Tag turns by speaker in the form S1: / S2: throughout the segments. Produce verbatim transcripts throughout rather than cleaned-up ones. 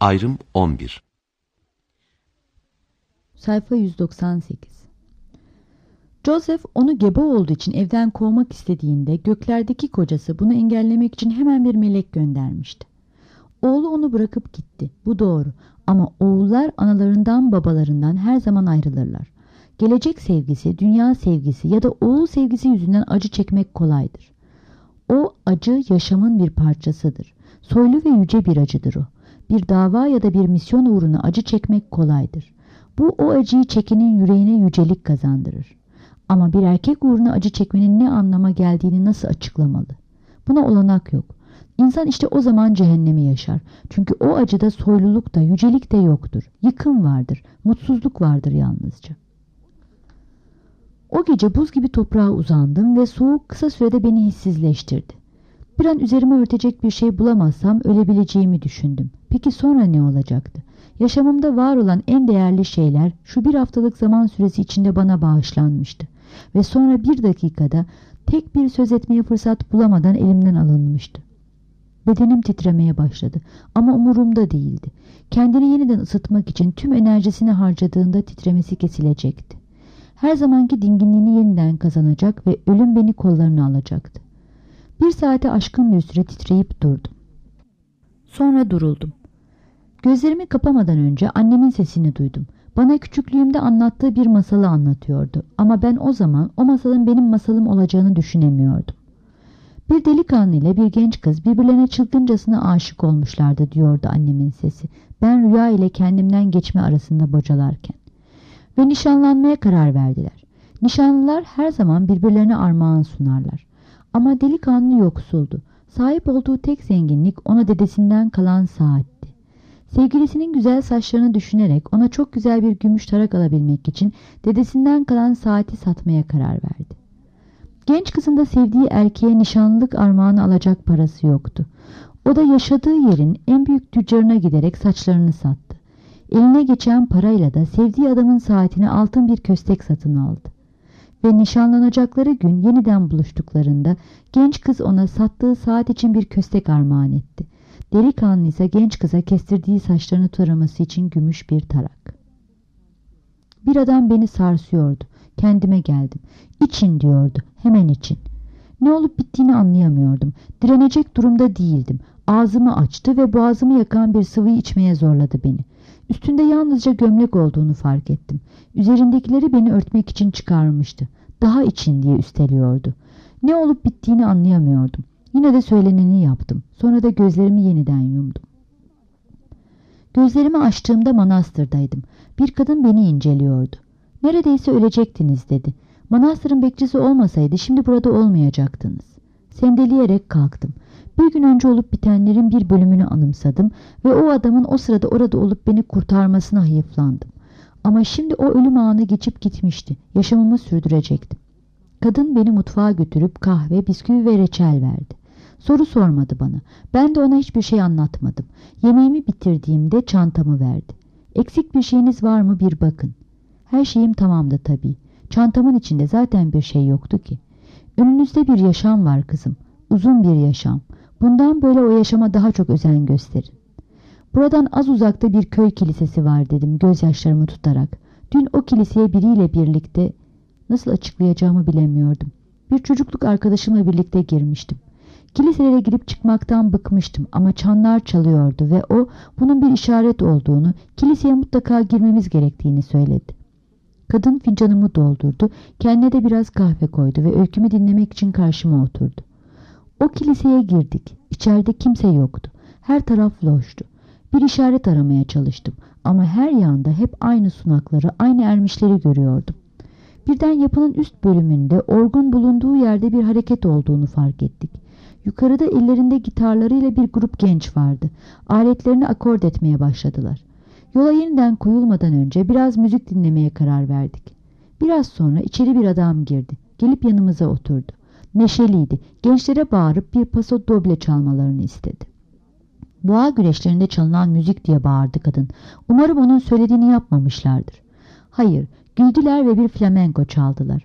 S1: Ayrım on bir.
S2: Sayfa yüz doksan sekiz. Joseph onu gebe olduğu için evden kovmak istediğinde göklerdeki kocası bunu engellemek için hemen bir melek göndermişti. Oğlu onu bırakıp gitti. Bu doğru. Ama oğullar analarından babalarından her zaman ayrılırlar. Gelecek sevgisi, dünya sevgisi ya da oğul sevgisi yüzünden acı çekmek kolaydır. O acı yaşamın bir parçasıdır. Soylu ve yüce bir acıdır o. Bir dava ya da bir misyon uğruna acı çekmek kolaydır. Bu o acıyı çekenin yüreğine yücelik kazandırır. Ama bir erkek uğruna acı çekmenin ne anlama geldiğini nasıl açıklamalı? Buna olanak yok. İnsan işte o zaman cehennemi yaşar. Çünkü o acıda soyluluk da yücelik de yoktur. Yıkım vardır, mutsuzluk vardır yalnızca. O gece buz gibi toprağa uzandım ve soğuk kısa sürede beni hissizleştirdi. Bir an üzerime örtecek bir şey bulamazsam ölebileceğimi düşündüm. Peki sonra ne olacaktı? Yaşamımda var olan en değerli şeyler şu bir haftalık zaman süresi içinde bana bağışlanmıştı. Ve sonra bir dakikada tek bir söz etmeye fırsat bulamadan elimden alınmıştı. Bedenim titremeye başladı ama umurumda değildi. Kendini yeniden ısıtmak için tüm enerjisini harcadığında titremesi kesilecekti. Her zamanki dinginliğini yeniden kazanacak ve ölüm beni kollarına alacaktı. Bir saate aşkın bir süre titreyip durdum. Sonra duruldum. Gözlerimi kapamadan önce annemin sesini duydum. Bana küçüklüğümde anlattığı bir masalı anlatıyordu. Ama ben o zaman o masalın benim masalım olacağını düşünemiyordum. Bir delikanlı ile bir genç kız birbirlerine çılgıncasına aşık olmuşlardı diyordu annemin sesi. Ben rüya ile kendimden geçme arasında bocalarken. Ve nişanlanmaya karar verdiler. Nişanlılar her zaman birbirlerine armağan sunarlar. Ama delikanlı yoksuldu. Sahip olduğu tek zenginlik ona dedesinden kalan saatti. Sevgilisinin güzel saçlarını düşünerek ona çok güzel bir gümüş tarak alabilmek için dedesinden kalan saati satmaya karar verdi. Genç kızın da sevdiği erkeğe nişanlılık armağanı alacak parası yoktu. O da yaşadığı yerin en büyük tüccarına giderek saçlarını sattı. Eline geçen parayla da sevdiği adamın saatine altın bir köstek satın aldı. Ve nişanlanacakları gün yeniden buluştuklarında genç kız ona sattığı saat için bir köstek armağan etti. Delikanlı ise genç kıza kestirdiği saçlarını taraması için gümüş bir tarak. Bir adam beni sarsıyordu. Kendime geldim. İçin diyordu. Hemen için. Ne olup bittiğini anlayamıyordum. Direnecek durumda değildim. Ağzımı açtı ve boğazımı yakan bir sıvıyı içmeye zorladı beni. Üstünde yalnızca gömlek olduğunu fark ettim. Üzerindekileri beni örtmek için çıkarmıştı. Daha için diye üsteliyordu. Ne olup bittiğini anlayamıyordum. Yine de söyleneni yaptım. Sonra da gözlerimi yeniden yumdum. Gözlerimi açtığımda manastırdaydım. Bir kadın beni inceliyordu. Neredeyse ölecektiniz dedi. Manastırın bekçisi olmasaydı şimdi burada olmayacaktınız. Sendeleyerek kalktım. Bir gün önce olup bitenlerin bir bölümünü anımsadım ve o adamın o sırada orada olup beni kurtarmasına hayıflandım. Ama şimdi o ölüm anı geçip gitmişti. Yaşamımı sürdürecektim. Kadın beni mutfağa götürüp kahve, bisküvi ve reçel verdi. Soru sormadı bana. Ben de ona hiçbir şey anlatmadım. Yemeğimi bitirdiğimde çantamı verdi. Eksik bir şeyiniz var mı bir bakın. Her şeyim tamamdı tabii. Çantamın içinde zaten bir şey yoktu ki. Önünüzde bir yaşam var kızım. Uzun bir yaşam. Bundan böyle o yaşama daha çok özen gösterin. Buradan az uzakta bir köy kilisesi var dedim gözyaşlarımı tutarak. Dün o kiliseye biriyle birlikte nasıl açıklayacağımı bilemiyordum. Bir çocukluk arkadaşımla birlikte girmiştim. Kiliselere girip çıkmaktan bıkmıştım ama çanlar çalıyordu ve o bunun bir işaret olduğunu, kiliseye mutlaka girmemiz gerektiğini söyledi. Kadın fincanımı doldurdu, kendine de biraz kahve koydu ve öykümü dinlemek için karşıma oturdu. O kiliseye girdik. İçeride kimse yoktu. Her taraf loştu. Bir işaret aramaya çalıştım ama her yanda hep aynı sunakları, aynı ermişleri görüyordum. Birden yapının üst bölümünde orgun bulunduğu yerde bir hareket olduğunu fark ettik. Yukarıda ellerinde gitarlarıyla bir grup genç vardı. Aletlerini akord etmeye başladılar. Yola yeniden koyulmadan önce biraz müzik dinlemeye karar verdik. Biraz sonra içeri bir adam girdi. Gelip yanımıza oturdu. Neşeliydi. Gençlere bağırıp bir paso doble çalmalarını istedi. Boğa güreşlerinde çalınan müzik diye bağırdı kadın. Umarım onun söylediğini yapmamışlardır. Hayır, güldüler ve bir flamenko çaldılar.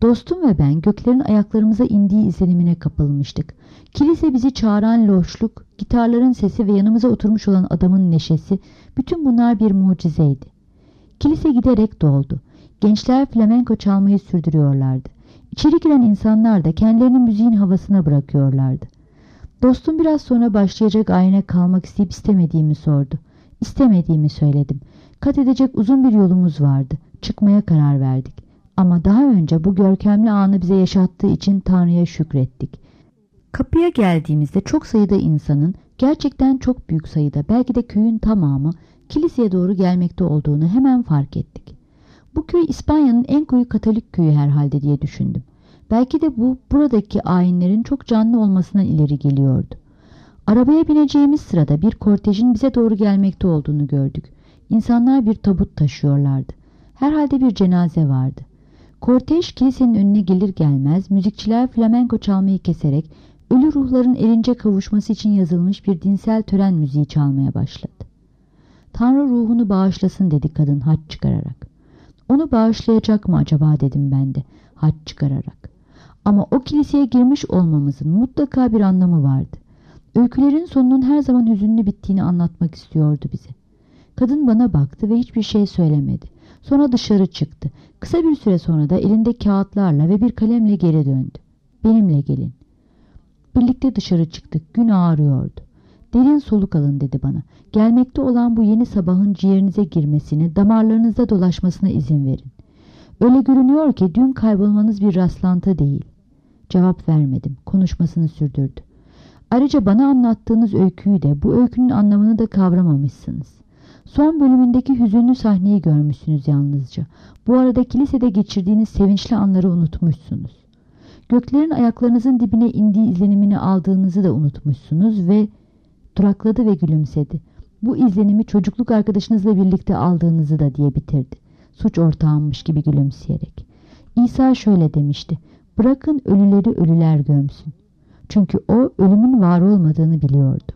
S2: Dostum ve ben göklerin ayaklarımıza indiği izlenimine kapılmıştık. Kilise bizi çağıran loşluk, gitarların sesi ve yanımıza oturmuş olan adamın neşesi, bütün bunlar bir mucizeydi. Kilise giderek doldu. Gençler flamenko çalmayı sürdürüyorlardı. İçeri giren insanlar da kendilerini müziğin havasına bırakıyorlardı. Dostum biraz sonra başlayacak ayine kalmak isteyip istemediğimi sordu. İstemediğimi söyledim. Kat edecek uzun bir yolumuz vardı. Çıkmaya karar verdik. Ama daha önce bu görkemli anı bize yaşattığı için Tanrı'ya şükrettik. Kapıya geldiğimizde çok sayıda insanın, gerçekten çok büyük sayıda, belki de köyün tamamı kiliseye doğru gelmekte olduğunu hemen fark ettik. Bu köy İspanya'nın en koyu Katolik köyü herhalde diye düşündüm. Belki de bu buradaki ayinlerin çok canlı olmasından ileri geliyordu. Arabaya bineceğimiz sırada bir kortejin bize doğru gelmekte olduğunu gördük. İnsanlar bir tabut taşıyorlardı. Herhalde bir cenaze vardı. Kortej kilisenin önüne gelir gelmez müzikçiler flamenko çalmayı keserek ölü ruhların erince kavuşması için yazılmış bir dinsel tören müziği çalmaya başladı. Tanrı ruhunu bağışlasın dedi kadın haç çıkararak. Onu bağışlayacak mı acaba dedim ben de haç çıkararak. Ama o kiliseye girmiş olmamızın mutlaka bir anlamı vardı. Öykülerin sonunun her zaman hüzünlü bittiğini anlatmak istiyordu bize. Kadın bana baktı ve hiçbir şey söylemedi. Sonra dışarı çıktı. Kısa bir süre sonra da elinde kağıtlarla ve bir kalemle geri döndü. Benimle gelin. Birlikte dışarı çıktık. Gün ağrıyordu. Derin soluk alın dedi bana. Gelmekte olan bu yeni sabahın ciğerinize girmesini, damarlarınızda dolaşmasına izin verin. Öyle görünüyor ki dün kaybolmanız bir rastlantı değil. Cevap vermedim. Konuşmasını sürdürdü. Ayrıca bana anlattığınız öyküyü de, bu öykünün anlamını da kavramamışsınız. Son bölümündeki hüzünlü sahneyi görmüşsünüz yalnızca. Bu arada kilisede geçirdiğiniz sevinçli anları unutmuşsunuz. Göklerin ayaklarınızın dibine indiği izlenimini aldığınızı da unutmuşsunuz ve durakladı ve gülümsedi. Bu izlenimi çocukluk arkadaşınızla birlikte aldığınızı da diye bitirdi. Suç ortağımmış gibi gülümseyerek. İsa şöyle demişti. Bırakın ölüleri ölüler gömsün. Çünkü o ölümün var olmadığını biliyordu.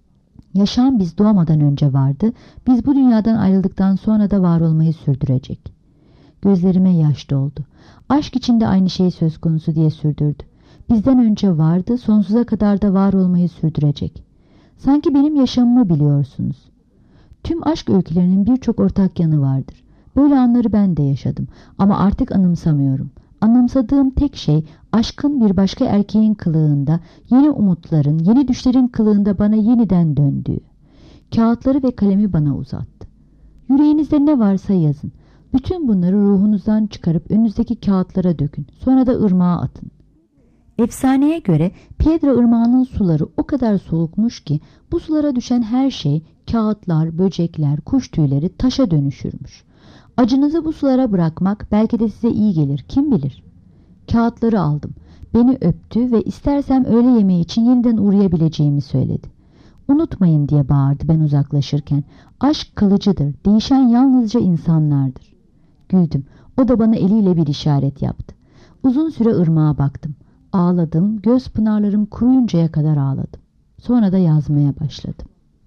S2: Yaşam biz doğmadan önce vardı. Biz bu dünyadan ayrıldıktan sonra da var olmayı sürdürecek. Gözlerime yaş doldu. Aşk içinde aynı şey söz konusu diye sürdürdü. Bizden önce vardı, sonsuza kadar da var olmayı sürdürecek. Sanki benim yaşamımı biliyorsunuz. Tüm aşk öykülerinin birçok ortak yanı vardır. Böyle anları ben de yaşadım ama artık anımsamıyorum. Anımsadığım tek şey aşkın bir başka erkeğin kılığında, yeni umutların, yeni düşlerin kılığında bana yeniden döndüğü. Kağıtları ve kalemi bana uzattı. Yüreğinizde ne varsa yazın. Bütün bunları ruhunuzdan çıkarıp önünüzdeki kağıtlara dökün. Sonra da ırmağa atın. Efsaneye göre Piedra ırmağının suları o kadar soğukmuş ki bu sulara düşen her şey, kağıtlar, böcekler, kuş tüyleri taşa dönüşürmüş. Acınızı bu sulara bırakmak belki de size iyi gelir, kim bilir. Kağıtları aldım. Beni öptü ve istersem öğle yemeği için yeniden uğrayabileceğimi söyledi. Unutmayın diye bağırdı ben uzaklaşırken. Aşk kalıcıdır, değişen yalnızca insanlardır. Güldüm. O da bana eliyle bir işaret yaptı. Uzun süre ırmağa baktım. Ağladım, göz pınarlarım kuruyuncaya kadar ağladım. Sonra da yazmaya başladım.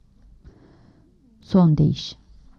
S2: Son deyiş.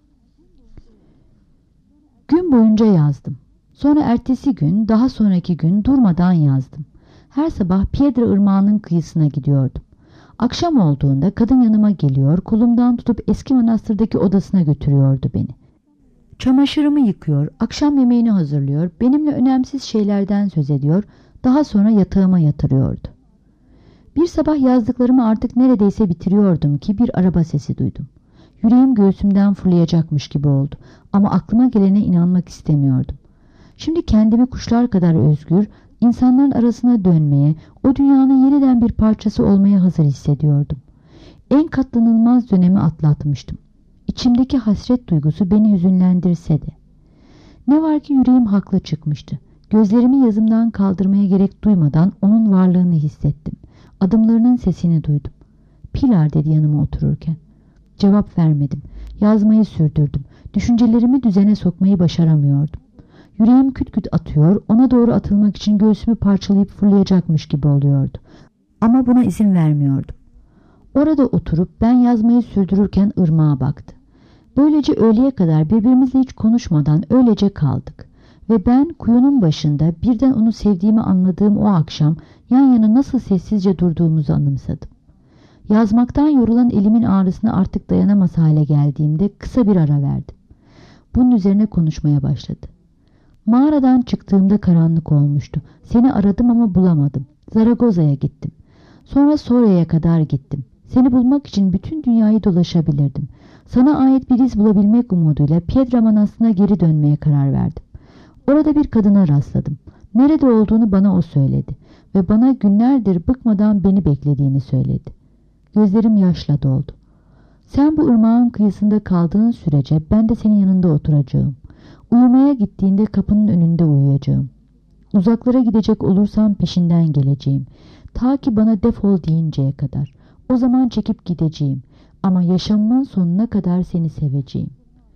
S2: Gün boyunca yazdım. Sonra ertesi gün, daha sonraki gün durmadan yazdım. Her sabah Piedra ırmağının kıyısına gidiyordum. Akşam olduğunda kadın yanıma geliyor, kolumdan tutup eski manastırdaki odasına götürüyordu beni. Çamaşırımı yıkıyor, akşam yemeğini hazırlıyor, benimle önemsiz şeylerden söz ediyor, daha sonra yatağıma yatırıyordu. Bir sabah yazdıklarımı artık neredeyse bitiriyordum ki bir araba sesi duydum. Yüreğim göğsümden fırlayacakmış gibi oldu ama aklıma gelene inanmak istemiyordum. Şimdi kendimi kuşlar kadar özgür, insanların arasına dönmeye, o dünyanın yeniden bir parçası olmaya hazır hissediyordum. En katlanılmaz dönemi atlatmıştım. İçimdeki hasret duygusu beni hüzünlendirse de. Ne var ki yüreğim haklı çıkmıştı. Gözlerimi yazımdan kaldırmaya gerek duymadan onun varlığını hissettim. Adımlarının sesini duydum. Pilar dedi yanıma otururken. Cevap vermedim. Yazmayı sürdürdüm. Düşüncelerimi düzene sokmayı başaramıyordum. Yüreğim küt küt atıyor, ona doğru atılmak için göğsümü parçalayıp fırlayacakmış gibi oluyordu. Ama buna izin vermiyordum. Orada oturup ben yazmayı sürdürürken ırmağa baktı. Böylece öğleye kadar birbirimizle hiç konuşmadan öylece kaldık. Ve ben kuyunun başında birden onu sevdiğimi anladığım o akşam yan yana nasıl sessizce durduğumuzu anımsadım. Yazmaktan yorulan elimin ağrısına artık dayanamaz hale geldiğimde kısa bir ara verdim. Bunun üzerine konuşmaya başladı. Mağaradan çıktığımda karanlık olmuştu. Seni aradım ama bulamadım. Zaragoza'ya gittim. Sonra Soria'ya kadar gittim. Seni bulmak için bütün dünyayı dolaşabilirdim. Sana ait bir iz bulabilmek umuduyla Piedra Manası'na geri dönmeye karar verdim. Orada bir kadına rastladım. Nerede olduğunu bana o söyledi ve bana günlerdir bıkmadan beni beklediğini söyledi. Gözlerim yaşla doldu. Sen bu ırmağın kıyısında kaldığın sürece ben de senin yanında oturacağım. Uyumaya gittiğinde kapının önünde uyuyacağım. Uzaklara gidecek olursam peşinden geleceğim. Ta ki bana defol deyinceye kadar. O zaman çekip gideceğim. Ama yaşamımın sonuna kadar seni seveceğim.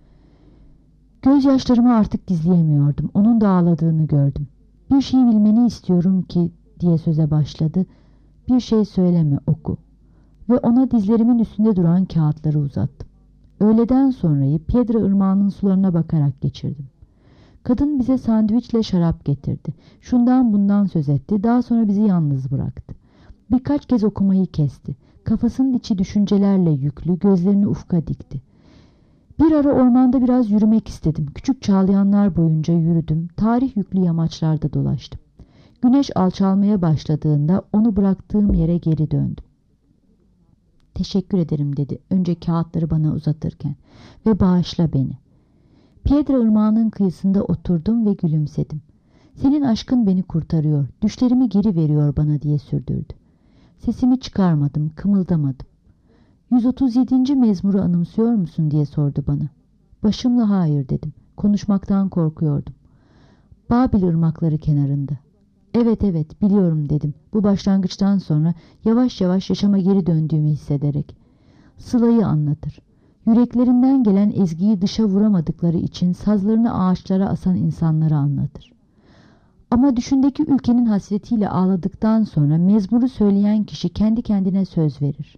S2: Gözyaşlarımı artık gizleyemiyordum. Onun da ağladığını gördüm. Bir şey bilmeni istiyorum ki diye söze başladı. Bir şey söyleme, oku. Ve ona dizlerimin üstünde duran kağıtları uzattım. Öğleden sonrayı Piedra Irmağı'nın sularına bakarak geçirdim. Kadın bize sandviçle şarap getirdi. Şundan bundan söz etti. Daha sonra bizi yalnız bıraktı. Birkaç kez okumayı kesti. Kafasının içi düşüncelerle yüklü, gözlerini ufka dikti. Bir ara ormanda biraz yürümek istedim. Küçük çağlayanlar boyunca yürüdüm. Tarih yüklü yamaçlarda dolaştım. Güneş alçalmaya başladığında onu bıraktığım yere geri döndüm. Teşekkür ederim dedi önce kağıtları bana uzatırken ve bağışla beni. Piedra Irmağı'nın kıyısında oturdum ve gülümsedim. Senin aşkın beni kurtarıyor, düşlerimi geri veriyor bana diye sürdürdü. Sesimi çıkarmadım, kımıldamadım. yüz otuz yedinci mezmuru anımsıyor musun diye sordu bana. Başımla hayır dedim. Konuşmaktan korkuyordum. Babil ırmakları kenarında. Evet evet biliyorum dedim. Bu başlangıçtan sonra yavaş yavaş yaşama geri döndüğümü hissederek. Sıla'yı anlatır. Yüreklerinden gelen ezgiyi dışa vuramadıkları için sazlarını ağaçlara asan insanları anlatır. Ama düşündeki ülkenin hasretiyle ağladıktan sonra mezmuru söyleyen kişi kendi kendine söz verir.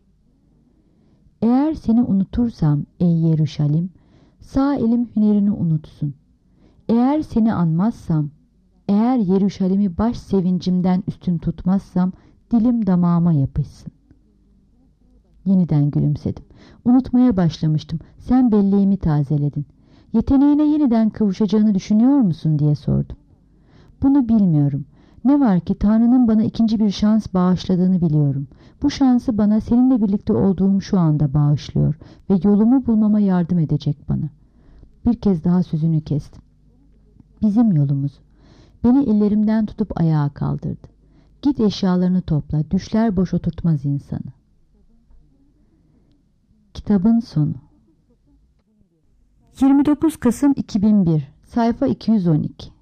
S2: Eğer seni unutursam ey Yeruşalim, sağ elim hünerini unutsun. Eğer seni anmazsam, eğer Yeruşalim'i baş sevincimden üstün tutmazsam dilim damağıma yapışsın. Yeniden gülümsedim. Unutmaya başlamıştım. Sen belleğimi tazeledin. Yeteneğine yeniden kavuşacağını düşünüyor musun diye sordum. Bunu bilmiyorum. Ne var ki Tanrı'nın bana ikinci bir şans bağışladığını biliyorum. Bu şansı bana seninle birlikte olduğum şu anda bağışlıyor ve yolumu bulmama yardım edecek bana. Bir kez daha sözünü kestim. Bizim yolumuz. Beni ellerimden tutup ayağa kaldırdı. Git eşyalarını topla, düşler boş oturtmaz insanı. Kitabın sonu. yirmi dokuz Kasım iki bin bir, sayfa iki yüz on iki.